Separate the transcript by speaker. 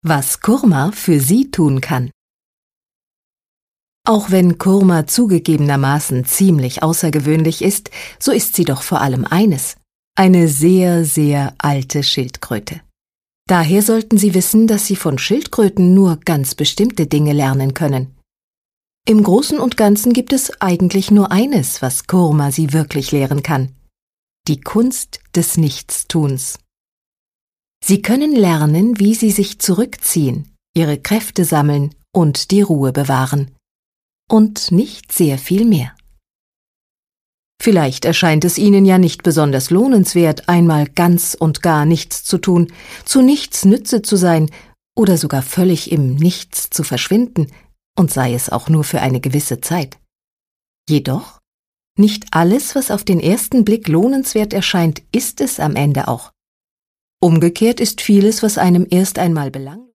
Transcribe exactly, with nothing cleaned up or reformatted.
Speaker 1: Was Kurma für Sie tun kann. Auch wenn Kurma zugegebenermaßen ziemlich außergewöhnlich ist, so ist sie doch vor allem eines: eine sehr, sehr alte Schildkröte. Daher sollten Sie wissen, dass Sie von Schildkröten nur ganz bestimmte Dinge lernen können. Im Großen und Ganzen gibt es eigentlich nur eines, was Kurma Sie wirklich lehren kann: die Kunst des Nichtstuns. Sie können lernen, wie Sie sich zurückziehen, Ihre Kräfte sammeln und die Ruhe bewahren. Und nicht sehr viel mehr. Vielleicht erscheint es Ihnen ja nicht besonders lohnenswert, einmal ganz und gar nichts zu tun, zu nichts Nütze zu sein oder sogar völlig im Nichts zu verschwinden, und sei es auch nur für eine gewisse Zeit. Jedoch, nicht alles, was auf den ersten Blick lohnenswert erscheint, ist es am Ende auch. Umgekehrt ist vieles, was einem erst einmal belanglos